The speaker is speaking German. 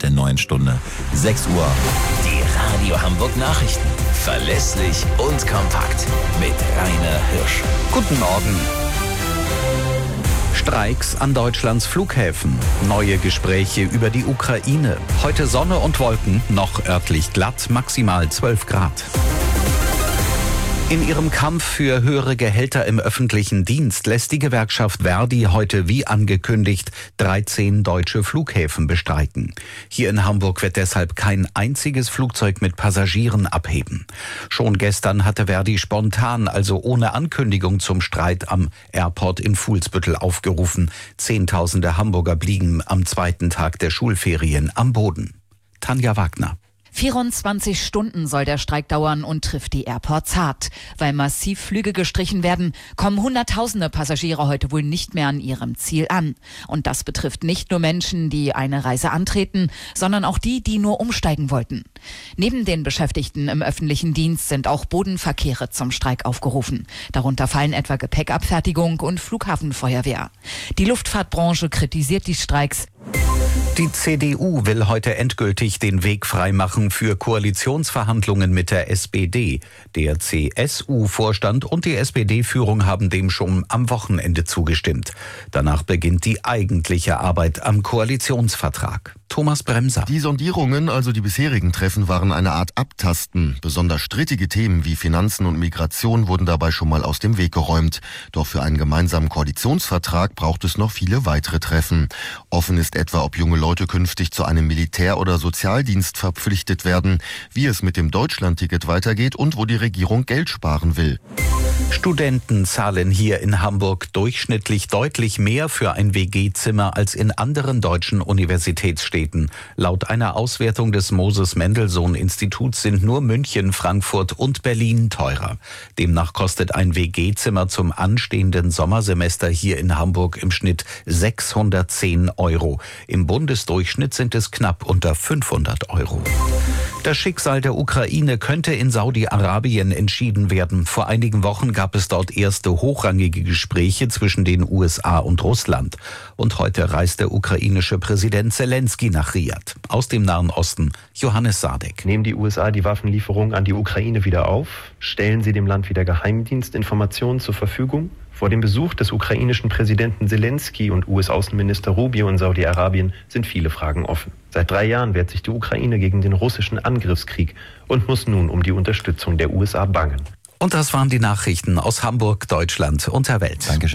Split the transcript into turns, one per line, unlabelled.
der neuen Stunde. 6 Uhr.
Die Radio Hamburg Nachrichten. Verlässlich und kompakt. Mit Rainer Hirsch.
Guten Morgen. Streiks an Deutschlands Flughäfen. Neue Gespräche über die Ukraine. Heute Sonne und Wolken, noch örtlich glatt, maximal 12 Grad. In ihrem Kampf für höhere Gehälter im öffentlichen Dienst lässt die Gewerkschaft ver.di heute wie angekündigt 13 deutsche Flughäfen bestreiken. Hier in Hamburg wird deshalb kein einziges Flugzeug mit Passagieren abheben. Schon gestern hatte ver.di spontan, also ohne Ankündigung, zum Streit am Airport in Fuhlsbüttel aufgerufen. Zehntausende Hamburger blieben am zweiten Tag der Schulferien am Boden. Tanja Wagner.
24 Stunden soll der Streik dauern und trifft die Airports hart. Weil massiv Flüge gestrichen werden, kommen Hunderttausende Passagiere heute wohl nicht mehr an ihrem Ziel an. Und das betrifft nicht nur Menschen, die eine Reise antreten, sondern auch die, die nur umsteigen wollten. Neben den Beschäftigten im öffentlichen Dienst sind auch Bodenverkehre zum Streik aufgerufen. Darunter fallen etwa Gepäckabfertigung und Flughafenfeuerwehr. Die Luftfahrtbranche kritisiert die Streiks.
Die CDU will heute endgültig den Weg freimachen für Koalitionsverhandlungen mit der SPD. Der CSU-Vorstand und die SPD-Führung haben dem schon am Wochenende zugestimmt. Danach beginnt die eigentliche Arbeit am Koalitionsvertrag. Thomas Bremser.
Die Sondierungen, also die bisherigen Treffen, waren eine Art Abtasten. Besonders strittige Themen wie Finanzen und Migration wurden dabei schon mal aus dem Weg geräumt. Doch für einen gemeinsamen Koalitionsvertrag braucht es noch viele weitere Treffen. Offen ist etwa, ob junge Leute künftig zu einem Militär- oder Sozialdienst verpflichtet werden, wie es mit dem Deutschlandticket weitergeht und wo die Regierung Geld sparen will.
Studenten zahlen hier in Hamburg durchschnittlich deutlich mehr für ein WG-Zimmer als in anderen deutschen Universitätsstädten. Laut einer Auswertung des Moses-Mendelssohn-Instituts sind nur München, Frankfurt und Berlin teurer. Demnach kostet ein WG-Zimmer zum anstehenden Sommersemester hier in Hamburg im Schnitt 610 €. Im Bundesdurchschnitt sind es knapp unter 500 €. Das Schicksal der Ukraine könnte in Saudi-Arabien entschieden werden. Vor einigen Wochen gab es dort erste hochrangige Gespräche zwischen den USA und Russland. Und heute reist der ukrainische Präsident Zelensky nach Riad. Aus dem Nahen Osten, Johannes Sadek.
Nehmen die USA die Waffenlieferung an die Ukraine wieder auf? Stellen sie dem Land wieder Geheimdienstinformationen zur Verfügung? Vor dem Besuch des ukrainischen Präsidenten Zelensky und US-Außenminister Rubio in Saudi-Arabien sind viele Fragen offen. Seit 3 Jahren wehrt sich die Ukraine gegen den russischen Angriffskrieg und muss nun um die Unterstützung der USA bangen.
Und das waren die Nachrichten aus Hamburg, Deutschland und der Welt.
Dankeschön.